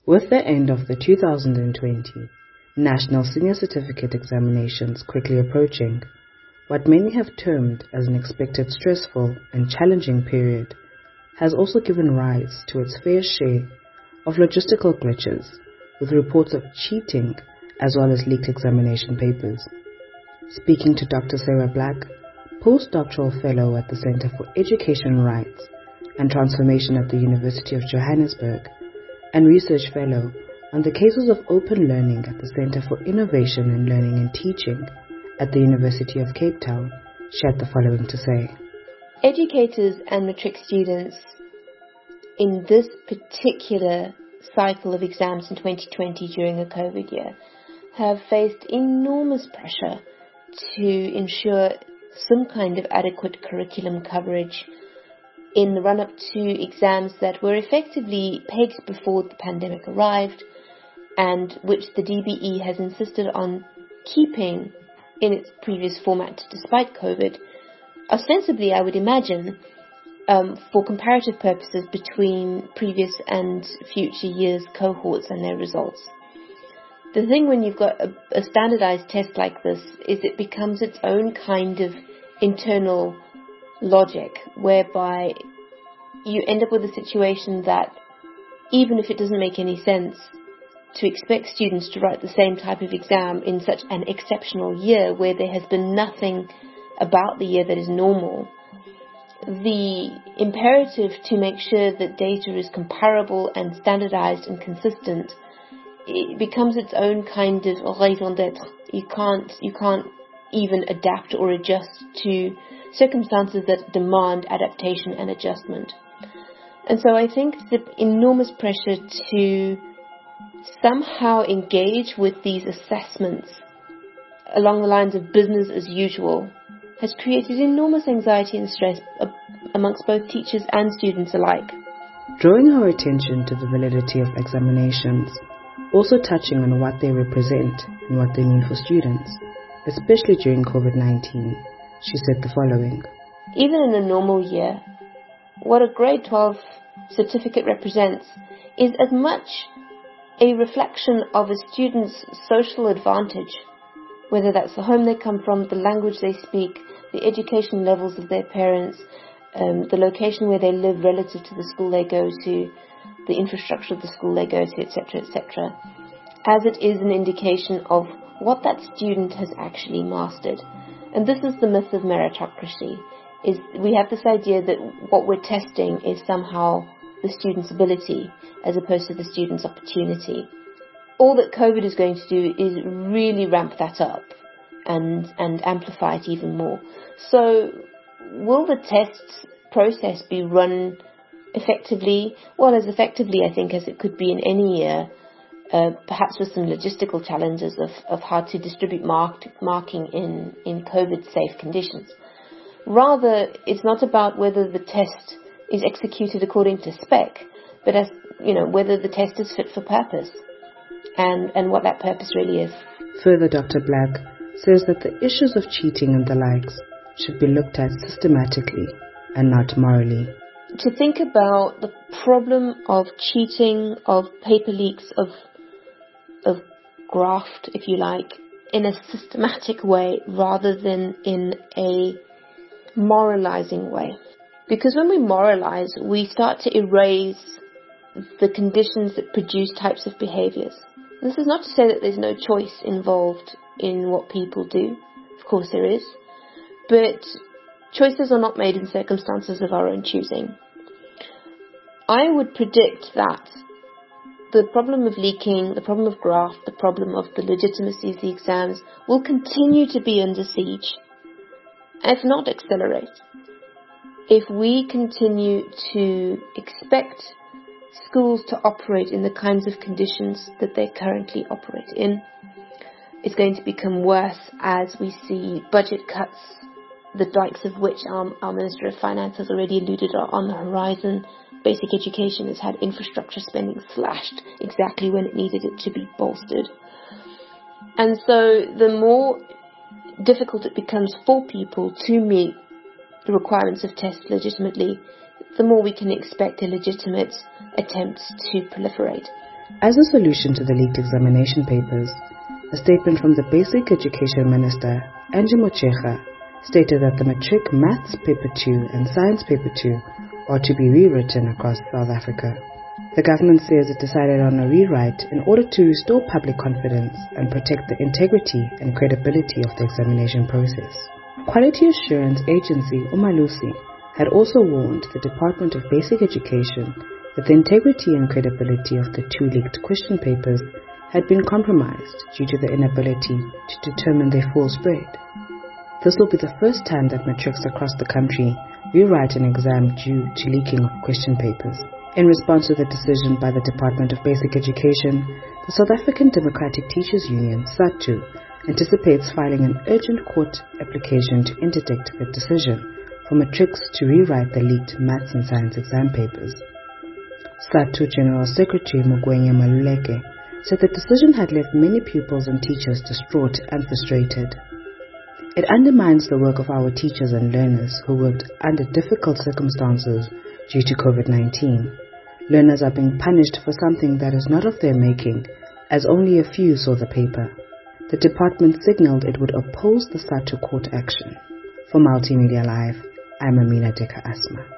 With the end of the 2020 National Senior Certificate Examinations quickly approaching, what many have termed as an expected stressful and challenging period has also given rise to its fair share of logistical glitches, with reports of cheating as well as leaked examination papers. Speaking to Dr. Sarah Black, postdoctoral fellow at the Center for Education Rights and Transformation at the University of Johannesburg, and research fellow on the cases of open learning at the Center for Innovation in Learning and Teaching at the University of Cape Town, she had the following to say. Educators and matric students in this particular cycle of exams in 2020 during a COVID year have faced enormous pressure to ensure some kind of adequate curriculum coverage in the run-up to exams that were effectively pegged before the pandemic arrived, and which the DBE has insisted on keeping in its previous format despite COVID, ostensibly, I would imagine, for comparative purposes between previous and future years' cohorts and their results. The thing when you've got a standardized test like this is it becomes its own kind of internal logic, whereby you end up with a situation that, even if it doesn't make any sense to expect students to write the same type of exam in such an exceptional year where there has been nothing about the year that is normal, the imperative to make sure that data is comparable and standardized and consistent, it becomes its own kind of raison d'être. You can't even adapt or adjust to circumstances that demand adaptation and adjustment. And so I think the enormous pressure to somehow engage with these assessments along the lines of business as usual has created enormous anxiety and stress amongst both teachers and students alike. Drawing our attention to the validity of examinations, also touching on what they represent and what they mean for students, especially during COVID-19, she said the following. Even in a normal year, what a grade 12 certificate represents is as much a reflection of a student's social advantage, whether that's the home they come from, the language they speak, the education levels of their parents, the location where they live relative to the school they go to, the infrastructure of the school they go to, etc., etc., as it is an indication of what that student has actually mastered. And this is the myth of meritocracy, is we have this idea that what we're testing is somehow the student's ability as opposed to the student's opportunity. All that COVID is going to do is really ramp that up and amplify it even more. So will the test process be run effectively? Well, as effectively, I think, as it could be in any year, perhaps with some logistical challenges of how to distribute marking in COVID-safe conditions. Rather, it's not about whether the test is executed according to spec, but as whether the test is fit for purpose and what that purpose really is. Further, Dr. Black says that the issues of cheating and the likes should be looked at systematically and not morally. To think about the problem of cheating, of paper leaks, of graft, if you like, in a systematic way rather than in a moralizing way. Because when we moralize, we start to erase the conditions that produce types of behaviors. This is not to say that there's no choice involved in what people do. Of course there is. But choices are not made in circumstances of our own choosing. I would predict that the problem of leaking, the problem of graft, the problem of the legitimacy of the exams will continue to be under siege, if not accelerate, if we continue to expect schools to operate in the kinds of conditions that they currently operate in. It's going to become worse as we see budget cuts, the likes of which our Minister of Finance has already alluded are on the horizon. Basic education has had infrastructure spending slashed exactly when it needed it to be bolstered. And so the more difficult it becomes for people to meet the requirements of tests legitimately, the more we can expect illegitimate attempts to proliferate. As a solution to the leaked examination papers, a statement from the Basic Education Minister, Angie Motshekga, stated that the Matric Maths Paper 2 and Science Paper 2 are to be rewritten across South Africa. The government says it decided on a rewrite in order to restore public confidence and protect the integrity and credibility of the examination process. Quality Assurance Agency, Umalusi, had also warned the Department of Basic Education that the integrity and credibility of the two leaked question papers had been compromised due to the inability to determine their full spread. This will be the first time that matrics across the country rewrite an exam due to leaking of question papers. In response to the decision by the Department of Basic Education, the South African Democratic Teachers Union, SADTU, anticipates filing an urgent court application to interdict the decision for matrics to rewrite the leaked maths and science exam papers. SADTU General Secretary Mugwenya Maluleke said the decision had left many pupils and teachers distraught and frustrated. It undermines the work of our teachers and learners who worked under difficult circumstances due to COVID-19. Learners are being punished for something that is not of their making, as only a few saw the paper. The department signaled it would oppose the SADTU court action. For Multimedia Live, I'm Amina Deka Asma.